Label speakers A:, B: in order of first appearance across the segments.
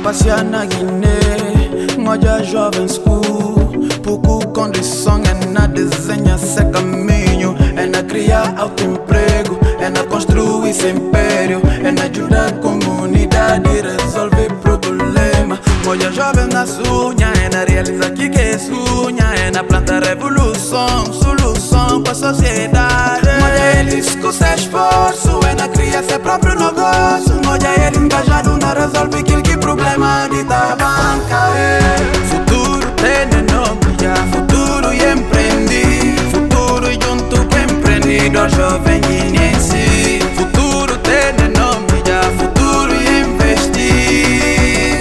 A: passear na Guiné, moja jovem school. Pouco condição é na desenhar seu caminho, é na criar autoemprego, é na construir seu império, é na ajudar a comunidade e resolver problema. Moja jovem na sunha, é na realizar que é sunha, é na plantar revolução, solução para a sociedade. Moja eles com seu esforço, é na criar seu próprio negócio. Moja ele engajado na resolver que problema de da banca. Futuro tem nome, já futuro e empreender. Futuro junto com empreendedor jovem guineense. Futuro tem nome, já futuro e investir.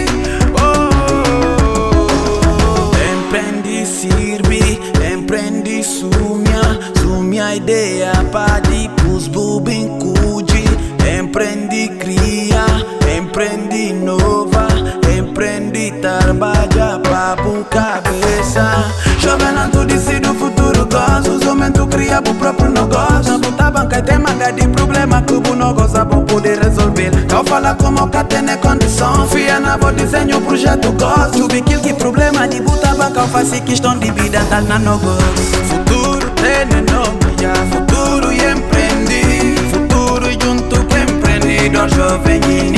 A: Empreende sirve, empreende sumia ideia para depois bubim cuide. Empreende cria, empreende inova, empreende trabalha para a cabeça. Jovem não tu decide o futuro gosta, os homens tu cria o próprio negócio. Na puta banca tem manga de problema que o não gosta para poder resolver. Eu falo como que tem condição, fia na vou desenho o projeto gosto. Tu biquil que problema de puta banca eu faço questão de vida tal na negócio. Futuro tem nome, já futuro e empreender. Futuro junto com empreendedor jovem.